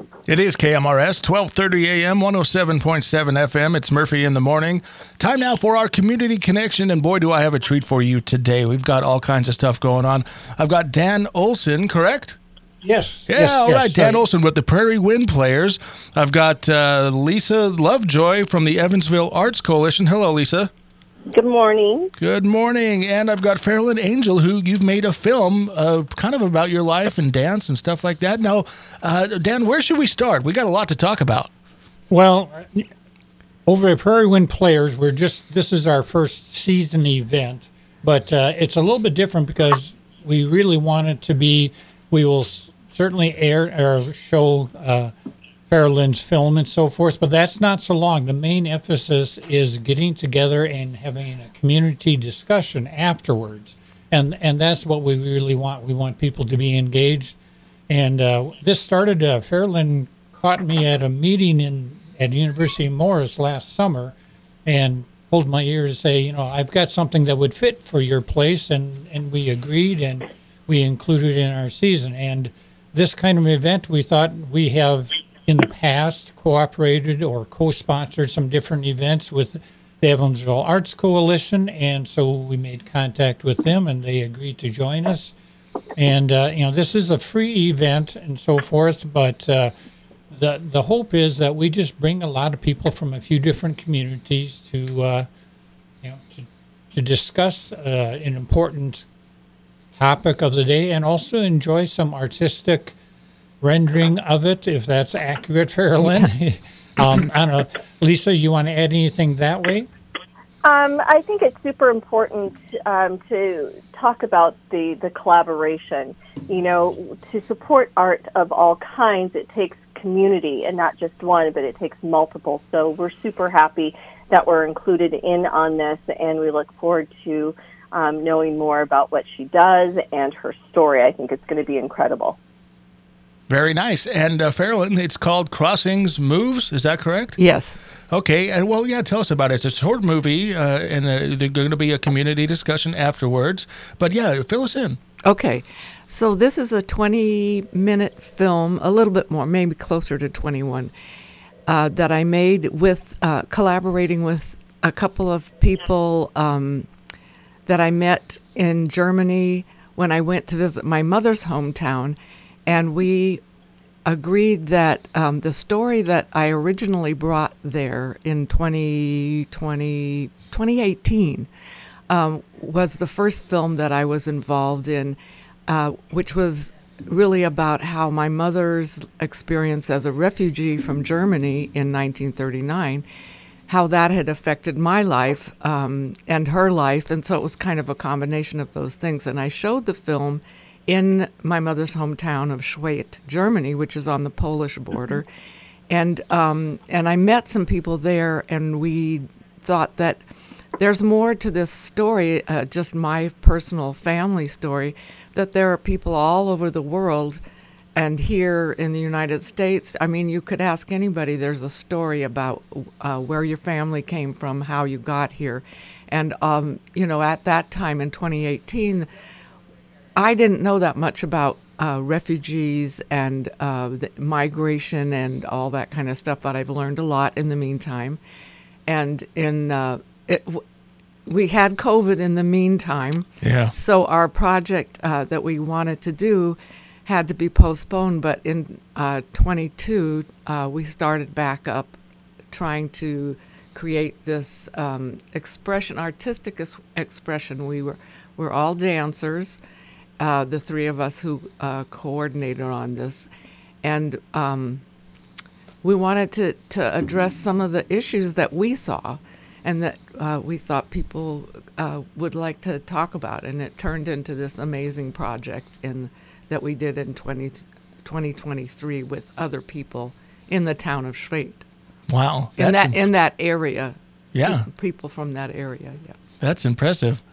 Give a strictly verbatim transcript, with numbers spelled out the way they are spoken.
It is K M R S, twelve thirty a m, one oh seven point seven F M. It's Murphy in the Morning. Time now for our Community Connection, and boy, do I have a treat for you today. We've got all kinds of stuff going on. I've got Dan Olson, correct? Yes. Yeah, yes, all yes, right. Dan sorry. Olson with the Prairie Wind Players. I've got uh, Lisa Lovejoy from the Evansville Arts Coalition. Hello, Lisa. Good morning. Good morning. And I've got Farrellyn Angel, who you've made a film uh, kind of about your life and dance and stuff like that. Now, uh, Dan, where should we start? We got a lot to talk about. Well, over at Prairie Wind Players, we're just this is our first season event, but uh, it's a little bit different because we really want it to be. We will s- certainly air or show uh, Farrellyn's film and so forth, but that's not so long. The main emphasis is getting together and having a community discussion afterwards, and and that's what we really want. We want people to be engaged, and uh, this started. Uh, Farrellyn caught me at a meeting in at University of Morris last summer, and pulled my ear to say, you know, I've got something that would fit for your place, and and we agreed, and we included it in our season. And this kind of event, we thought we have in the past cooperated or co-sponsored some different events with the Evansville Arts Coalition, and so we made contact with them, and they agreed to join us. And uh, you know, this is a free event and so forth, but uh, the the hope is that we just bring a lot of people from a few different communities to uh, you know to, to discuss uh, an important topic of the day, and also enjoy some artistic rendering of it, if that's accurate, Farrellyn. um, I don't know. Lisa, you want to add anything that way? Um, I think it's super important um, to talk about the, the collaboration. You know, to support art of all kinds, it takes community, and not just one, but it takes multiple. So we're super happy that we're included in on this, and we look forward to um, knowing more about what she does and her story. I think it's going to be incredible. Very nice. And uh, Farrellyn, it's called Crossings Moves. Is that correct? Yes. Okay. And well, yeah, tell us about it. It's a short movie, uh, and uh, there's going to be a community discussion afterwards. But yeah, fill us in. Okay. So this is a twenty-minute film, a little bit more, maybe closer to twenty-one, uh, that I made with uh, collaborating with a couple of people um, that I met in Germany when I went to visit my mother's hometown. And we agreed that um, the story that I originally brought there in twenty twenty, twenty eighteen um, was the first film that I was involved in, uh, which was really about how my mother's experience as a refugee from Germany in nineteen thirty-nine, how that had affected my life um, and her life. And so it was kind of a combination of those things. And I showed the film in my mother's hometown of Schwedt, Germany, which is on the Polish border. And um, and I met some people there, and we thought that there's more to this story, uh, just my personal family story, that there are people all over the world and here in the United States. I mean, you could ask anybody, there's a story about uh, where your family came from, how you got here. And, um, you know, at that time in twenty eighteen, I didn't know that much about uh, refugees and uh, the migration and all that kind of stuff, but I've learned a lot in the meantime. And in uh, it, w- we had COVID in the meantime, Yeah. so our project uh, that we wanted to do had to be postponed. But in uh, twenty-two, uh, we started back up, trying to create this um, expression, artistic es- expression. We were we're all dancers. Uh, the three of us who uh, coordinated on this. And um, we wanted to, to address some of the issues that we saw and that uh, we thought people uh, would like to talk about. And it turned into this amazing project in, that we did in twenty twenty-three with other people in the town of Schwedt. Wow. In That's that, in that area. Yeah. Pe- People from that area, yeah. That's impressive.